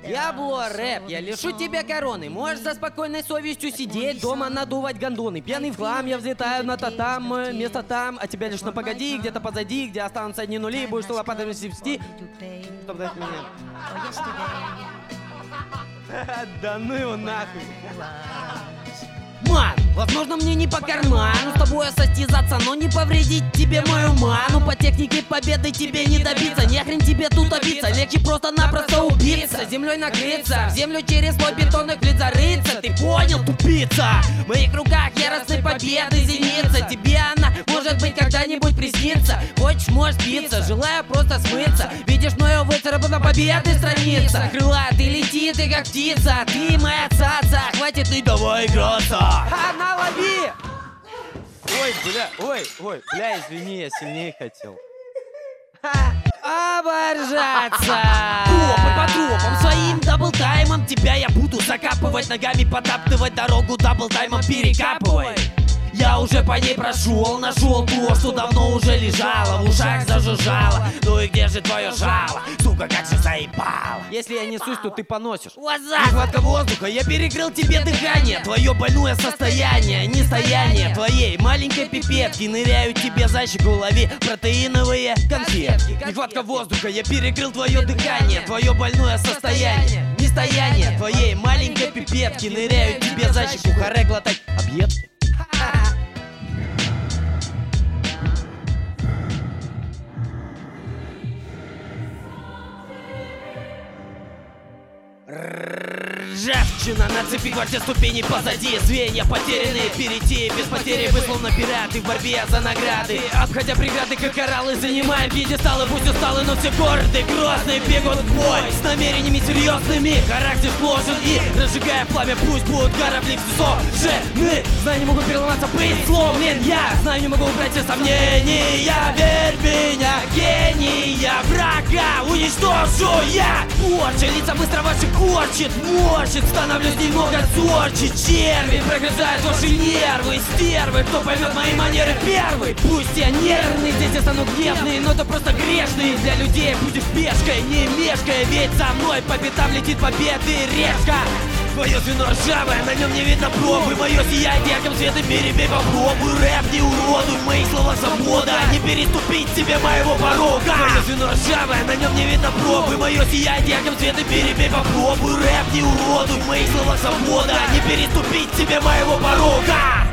Я рэп, я лишу тебя короны. Можешь со спокойной совестью сидеть дома, надувать гондоны. Пьяный в хлам, я взлетаю на татам, место там, а тебя лишь на погоди, где-то позади, где останутся одни нули, будешь ты лопатами свести. Чтоб дать меня. Да ну его нахуй. Ман, возможно мне не по карману с тобой состязаться, но не повредить тебе мою ману. По технике победы тебе не добиться, нехрен тебе тут добиться, легче просто-напросто убиться. Землей накрыться, в землю через слой бетонных плит зарыться. Ты понял, тупица? В моих руках яростной победы зеница. Тебе она, может быть, когда-нибудь приснится. Хочешь, можешь биться, желаю просто смыться. Видишь, мною выцарапана победы страница. Крылатый летит и как птица, ты моя цаца. Хватит и давай играться. На, лови! Ой, бля, извини, я сильнее хотел. Оборжаться! Тропы по тропам, своим даблтаймом тебя я буду закапывать, ногами потаптывать дорогу, даблтаймом перекапывай. Я уже по ней прошел, нашел то, что давно уже лежало, в ушах зажужжало. Ну и где же твое жало? Сука, как же заебало. Если я несусь, то ты поносишь. Нехватка воздуха, я перекрыл тебе дыхание. Твое больное состояние, не стояние твоей маленькой пипетки. Ныряют тебе за щеку, лови протеиновые конфетки. Нехватка воздуха, я перекрыл твое дыхание. Твое больное состояние, не стояние твоей маленькой пипетки. Ныряют тебе за щеку, харе глотать объедки. Ржавчина на цепи, квартир ступеней позади. Звенья потерянные, перейти без потери. Вы словно пираты в борьбе за награды. Обходя преграды, как кораллы, занимаем пьедесталы. Пусть усталые, но все горды, грозные бегут в бой с намерениями серьезными. Характер сложен и, разжигая пламя, пусть будут корабли всесожжены. Знания не могут переломаться, быть сломлен я. Знаю, не могу убрать все сомнения. Верь в меня, гения, врага уничтожу я. Порча, лица быстро ваши корчит, морщит, становлюсь немного зорче. Черви прогрызают ваши нервы, стервы. Кто поймет мои манеры первый? Пусть я нервный, здесь я стану гневный, но это просто грешный. Для людей будешь пешкой, не мешкая, ведь за мной по пятам летит победы решка. Твое звено ржавое, на нем не видно пробы. Мое сияние ярким светом перебей, попробуй. Рэп не уродуй, в моих словах свобода. Не переступить тебе моего порога. Твое звено ржавое, на нем не видно пробы. Мое сияние ярким светом перебей, попробуй. Рэп не уродуй, в моих словах свобода. Не переступить тебе моего порога.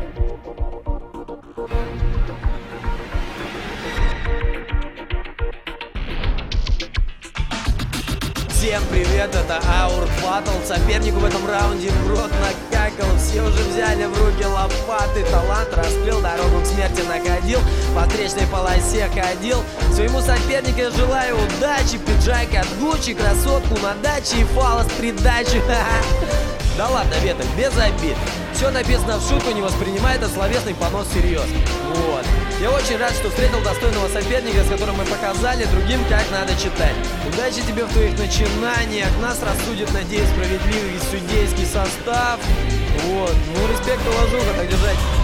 Всем привет, это Our Battle. Сопернику в этом раунде в рот накакал. Все уже взяли в руки лопаты. Талант раскрыл, дорогу к смерти находил, по встречной полосе ходил. Своему сопернику я желаю удачи. Пиджак от Гуччи, красотку на даче и фалос придачи. Да ладно, Веток, без обид. Все написано в шутку, не воспринимай это словесный понос всерьез. Вот. Я очень рад, что встретил достойного соперника, с которым мы показали другим, как надо читать. Удачи тебе в твоих начинаниях. Нас рассудит, надеюсь, справедливый судейский состав. Вот. Ну, респект, уважуха, так держать.